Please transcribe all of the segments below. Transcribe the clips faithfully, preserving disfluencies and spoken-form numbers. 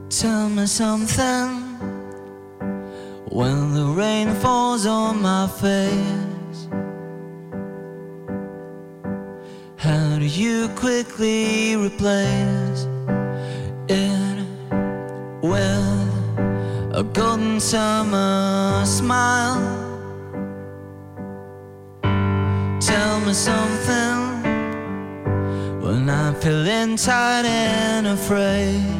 Tell me something when the rain falls on my face. How do you quickly replace it with a golden summer smile? Tell me something when I'm feeling tired and afraid.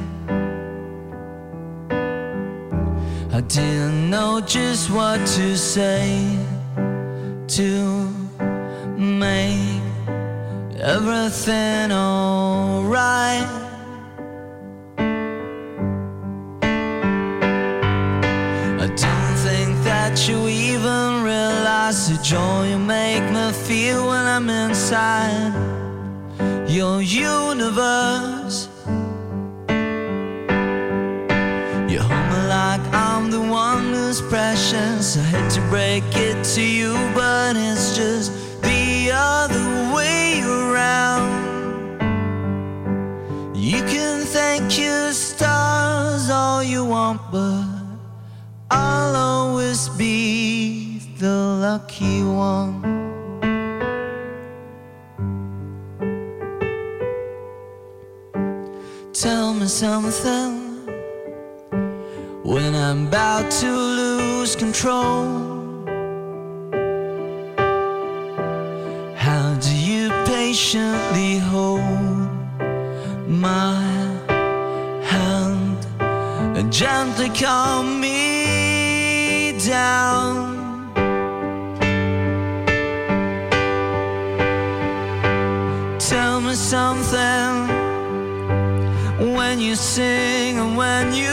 I didn't know just what to say to make everything alright. I don't think that you even realize the joy you make me feel when I'm inside your universe. You hold me like I'm the one who's precious. I hate to break it to you, but it's just the other way around. You can thank your stars all you want, but I'll always be the lucky one. Tell me something when I'm about to lose control. How do you patiently hold my hand and gently calm me down? Tell me something when you sing and when you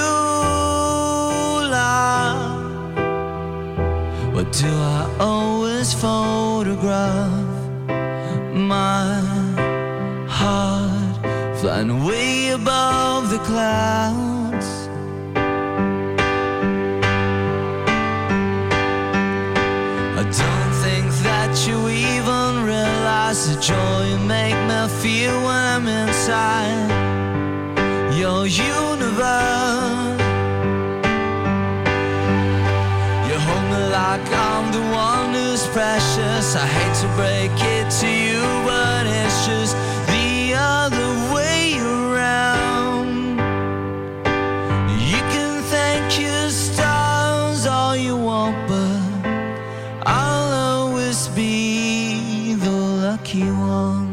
laugh. What do I always photograph? My heart flying way above the clouds. I don't think that you even realize the joy you make me feel when I'm inside your universe. You hold me like I'm the one who's precious. I hate to break it to you, but it's just the other way around. You can thank your stars all you want, but I'll always be the lucky one.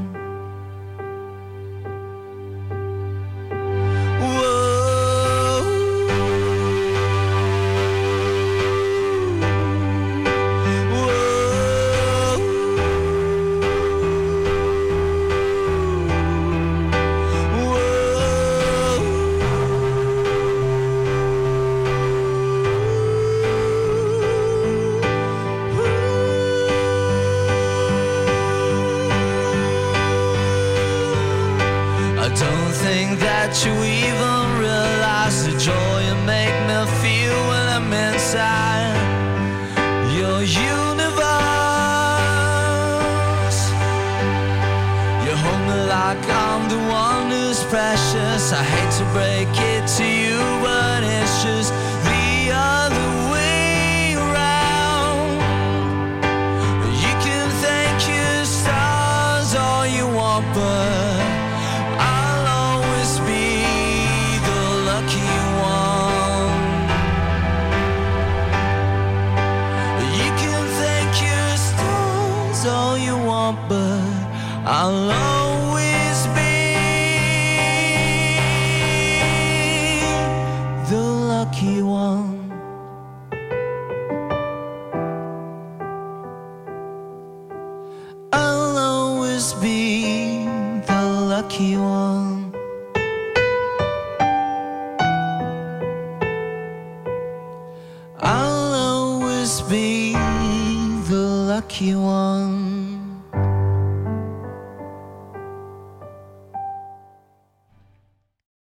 You even realize the joy you make me feel when I'm inside your universe. You hold me like I'm the one who's precious. I hate to break it to you, but it's just the other way around. You can thank your stars all you want, but all you want, but I'll always be the lucky one. I'll always be the lucky one. I'll always be the lucky one.